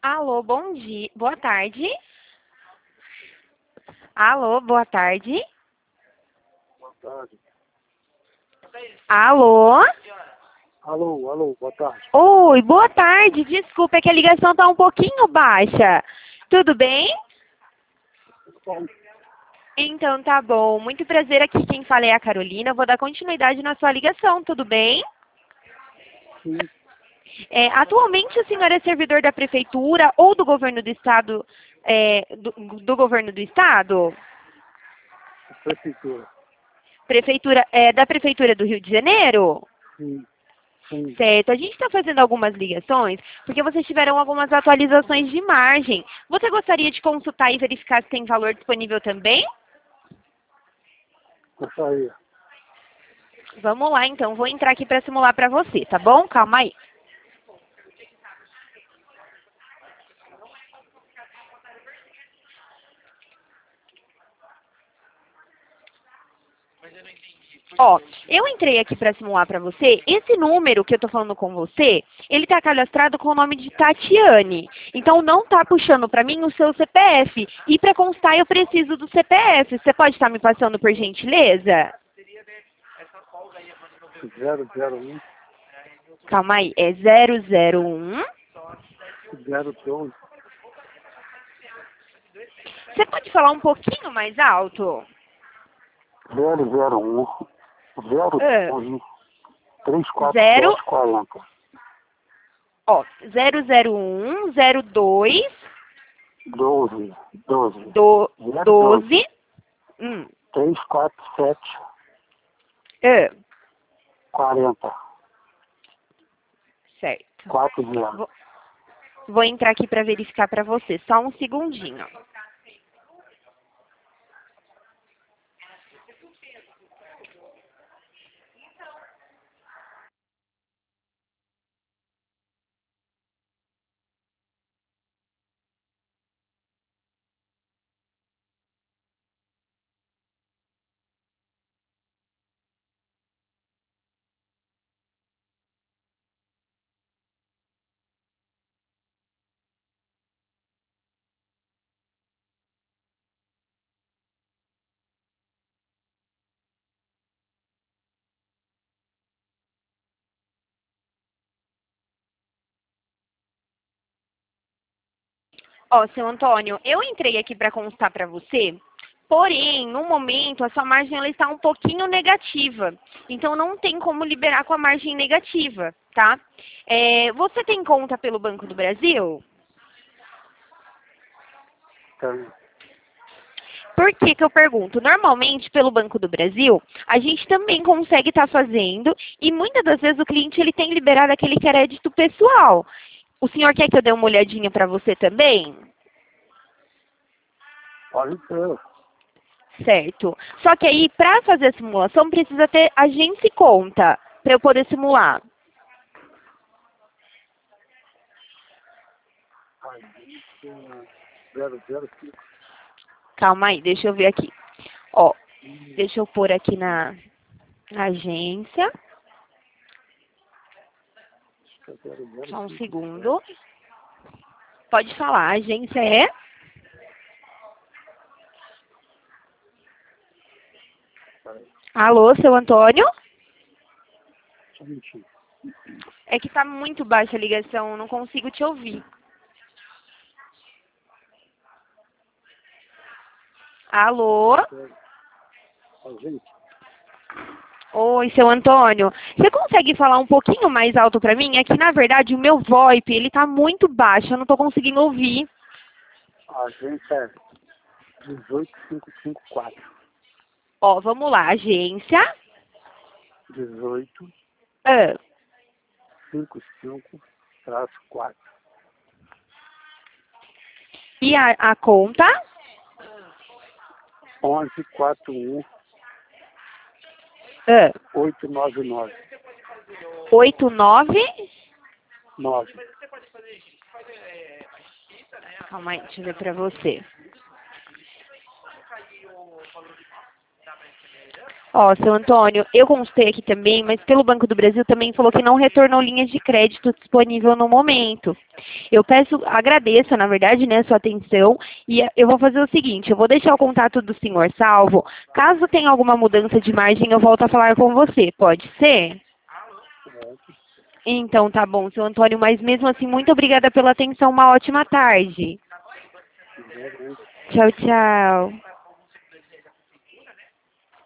Alô, bom dia. Boa tarde. Alô, boa tarde. Boa tarde. Alô? Alô, boa tarde. Oi, boa tarde. Desculpa, é que a ligação está um pouquinho baixa. Tudo bem? Bom, Então tá bom. Muito prazer aqui. Quem fala é a Carolina. Eu vou dar continuidade na sua ligação, tudo bem? sim, Atualmente o senhor é servidor da prefeitura ou do governo do estado, do governo do estado? prefeitura. Da prefeitura do Rio de Janeiro? Sim, sim. Certo, a gente está fazendo algumas ligações porque vocês tiveram algumas atualizações de margem. Você gostaria de consultar e verificar se tem valor disponível também? Gostaria. Vamos lá, então. Vou entrar aqui para simular para você, tá bom? Calma aí. Ó, eu entrei aqui para simular para você. Esse número que eu estou falando com você, ele está cadastrado com o nome de Tatiane. Então não está puxando para mim o seu CPF. E para constar eu preciso do CPF. Você pode estar me passando por gentileza? 001 Calma aí, é 001. 012 Você pode falar um pouquinho mais alto? 001 Ah, 012 zero, 34740 ó, 001, 02, 12 012 12, hum, 347 ah, 40 certo. 40. Vou entrar aqui para verificar para você, só um segundinho. Ó, seu Antônio, eu entrei aqui para constar para você, porém, no momento, a sua margem ela está um pouquinho negativa. Então, não tem como liberar com a margem negativa, tá? Você tem conta pelo Banco do Brasil? Então, Por que que eu pergunto? Normalmente, pelo Banco do Brasil, a gente também consegue estar fazendo e muitas das vezes o cliente ele tem liberado aquele crédito pessoal. O senhor quer que eu dê uma olhadinha para você também? pode ser. Certo. Só que aí, para fazer a simulação, precisa ter agência e conta para eu poder simular. Agência 005. Calma aí, deixa eu ver aqui. Ó, deixa eu pôr aqui na agência. Só um segundo. Pode falar, a agência é? Alô, seu Antônio? É que tá muito baixa a ligação, não consigo te ouvir. Alô? Agência. Oi, seu Antônio. Você consegue falar um pouquinho mais alto para mim? É que, na verdade, o meu VoIP, ele tá muito baixo, eu não tô conseguindo ouvir. Agência é 18554. Ó, vamos lá, agência. 18 Ah, 55-4. e a conta? 1141 Ah, 899. 89. 9. Calma aí, deixa eu ver pra você. Ó, seu Antônio, eu consultei aqui também, mas pelo Banco do Brasil também falou que não retornou linhas de crédito disponível no momento. Eu agradeço, na verdade, né, sua atenção, e eu vou fazer o seguinte, eu vou deixar o contato do senhor salvo. Caso tenha alguma mudança de margem, eu volto a falar com você, pode ser? Então, tá bom, seu Antônio, mas mesmo assim, muito obrigada pela atenção, uma ótima tarde. Tchau, tchau.